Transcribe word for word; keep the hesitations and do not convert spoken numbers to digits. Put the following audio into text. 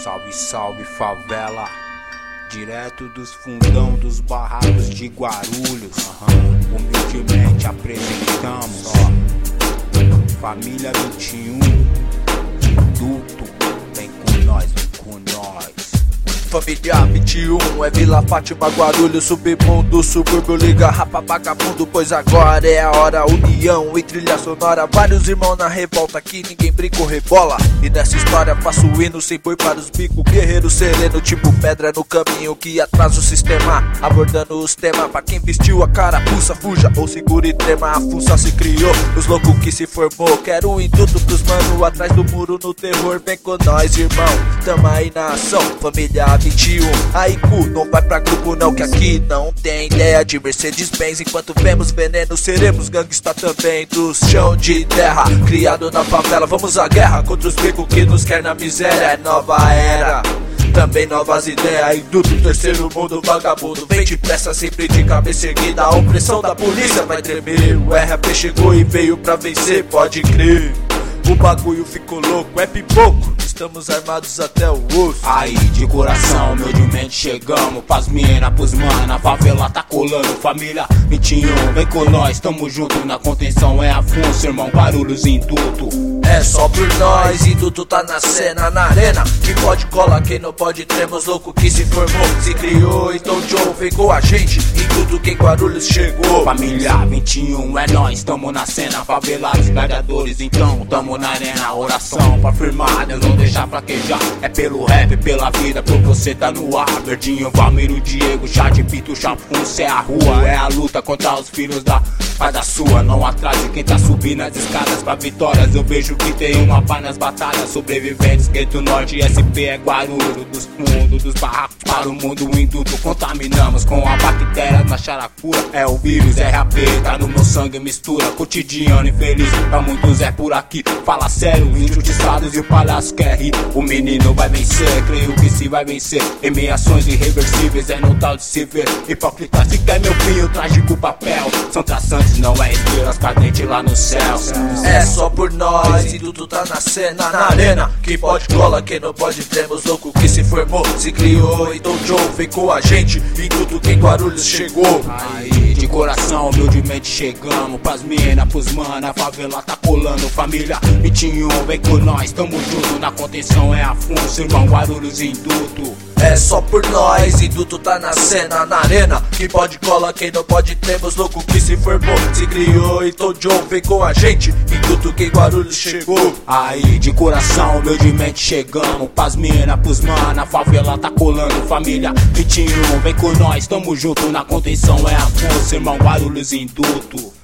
Salve, salve favela, direto dos fundão dos barracos de Guarulhos. Uhum. Humildemente apresentamos, ó, Família vinte e um, Duto, vem com nós, vem com nós. Família vinte e um é Vila Fátima, Guarulhos, submundo, subúrbio, liga rapa, vagabundo, pois agora é a hora, união e trilha sonora, vários irmãos na revolta, que ninguém brinca ou rebola. E nessa história faço hino sem boi para os bicos, guerreiro sereno, tipo pedra no caminho que atrasa o sistema, abordando os temas, pra quem vestiu a carapuça, fuja ou segura e trema, a função se criou, os loucos que se formou, quero um induto pros mano, atrás do muro no terror, vem com nós irmão, tamo aí na ação, família vinte e um, aí cu, não vai pra grupo não, que aqui não tem ideia de Mercedes-Benz. Enquanto vemos veneno, seremos gangsta também do chão de terra, criado na favela. Vamos à guerra contra os ricos que nos quer na miséria. É nova era, também novas ideias. Induto, terceiro mundo, vagabundo, vem depressa, sempre de cabeça erguida. A opressão da polícia vai tremer, o R A P chegou e veio pra vencer, pode crer. O bagulho ficou louco, é pipoco, estamos armados até o osso. Aí de coração, humildemente chegamos, pras mina, pros mana, a favela tá colando, família vinte e um, vem com nós, tamo junto na contenção, é Afonso, irmão, Guarulhos, Induto. É só por nós, Induto tá na cena, na arena, que pode cola, quem não pode tremos, louco que se formou, se criou, então Joe vem com a gente, Induto quem Guarulhos chegou. Família vinte e um, é nós, tamo na cena, favelados, gladiadores, então tamo na arena, oração pra firmar, Deus não deixar fraquejar, é pelo rap, pela vida, por você tá no ar, Verdinho, Valmiro, Diego, Chad, Pito, Chafunce, é a rua, é a luta contra os filhos da paz da sua, não atrase quem tá subindo as escadas pra vitórias, eu vejo que tem uma paz nas batalhas, sobreviventes, Gueto Norte, S P é Guarulhos, dos fundos, dos barracos para o mundo, o Induto, contaminamos com a bactéria na characura, é o vírus, R A P, tá no meu sangue, mistura, cotidiano infeliz, pra muitos é por aqui, fala sério, injustiçados e o palhaço quer rir, o menino vai vencer, creio que se vai vencer, em ações irreversíveis, é no tal de se ver, hipócrita se quer meu fim, trágico papel, são traçantes, não é estrelas cadentes lá no céu. É só por nós, Induto tá na cena, na arena, que pode cola, quem não pode tremos, louco que se formou, se criou, então Joe vem com a gente, Induto quem Guarulhos chegou. Aí de coração, humildemente chegamos, pras mina, pros mana, a favela tá colando, família vinte e um, vem com nós, tamo junto na contenção, é Afonso, irmão, Guarulhos, Induto. É só por nós, Induto tá na cena, na arena, que pode cola, quem não pode tremos, louco que se formou, se criou, então Joe vem com a gente, Induto quem Guarulhos chegou. Aí de coração, humildemente chegamos, pras mina, pros mana, a favela tá colando, família vinte e um, vem com nós, tamo junto na contenção, é Afonso, irmão, Guarulhos, Induto.